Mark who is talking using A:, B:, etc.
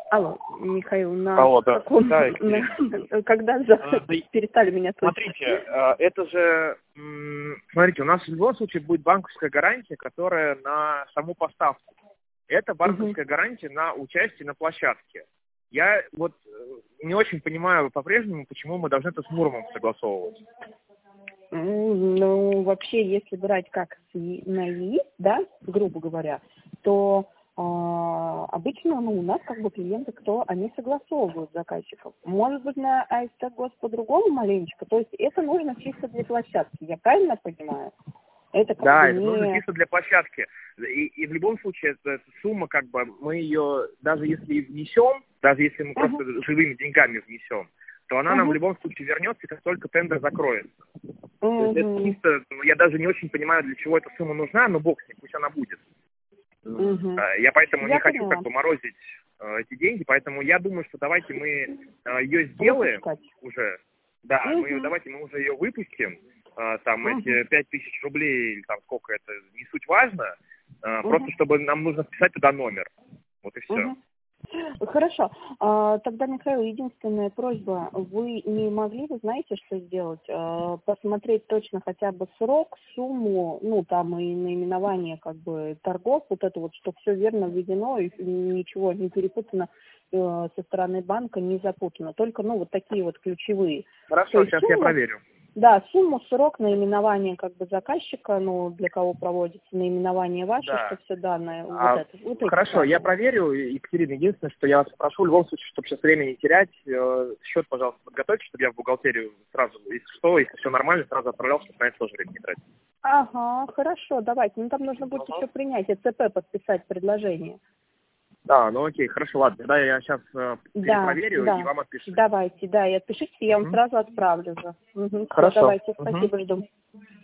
A: Алло, Михаил,
B: Алло, да.
A: каком...
B: Да,
A: когда перестали меня слышать?
B: Смотрите, это же... Смотрите, у нас в любом случае будет банковская гарантия, которая на саму поставку. Это банковская гарантия на участие на площадке. Я вот не очень понимаю по-прежнему, почему мы должны это с Муромом согласовывать.
A: Ну, вообще, если брать как на ЕИС, да, грубо говоря, то обычно у нас как бы клиенты, они согласовывают заказчиков. Может быть, на АСТ ГОС по-другому маленечко, то есть это нужно чисто для площадки, я правильно понимаю? Это как
B: да,
A: бы
B: это нужно чисто для площадки. И в любом случае, эта сумма, как бы, мы ее, даже если и внесем, даже если мы просто живыми деньгами внесем, то она нам в любом случае вернется, как только тендер закроется. То есть это чисто, я даже не очень понимаю, для чего эта сумма нужна, но бог с ней, пусть она будет. Я поэтому не хочу как бы морозить эти деньги, поэтому я думаю, что давайте мы ее сделаем уже. Да, давайте мы уже ее выпустим. Там эти 5000 рублей, или там сколько это, не суть важно. Просто чтобы нам нужно вписать туда номер. Вот и все.
A: Хорошо. Тогда, Михаил, единственная просьба. Вы не могли, вы знаете, что сделать? Посмотреть точно хотя бы срок, сумму, ну, там и наименование как бы торгов, вот это вот, что все верно введено и ничего не перепутано со стороны банка, не запутано. Только, ну, вот такие вот ключевые.
B: Хорошо, сейчас я проверю.
A: Да, сумму, срок, наименование как бы заказчика, ну, для кого проводится, наименование ваше,
B: да.
A: что все данные. Вот
B: хорошо, я проверю, Екатерина. Единственное, что я вас прошу, в любом случае, чтобы сейчас время не терять, счет, пожалуйста, подготовьте, чтобы я в бухгалтерию сразу, если все нормально, сразу отправлял, чтобы на это тоже время не тратить.
A: Ага, хорошо, давайте. Ну, там нужно будет еще принять ЦП, подписать предложение.
B: Да, ну окей, хорошо, ладно. Тогда я сейчас перепроверю и вам отпишу.
A: Давайте, да, и отпишите, я вам сразу отправлю же.
B: Хорошо.
A: Давайте, спасибо, жду.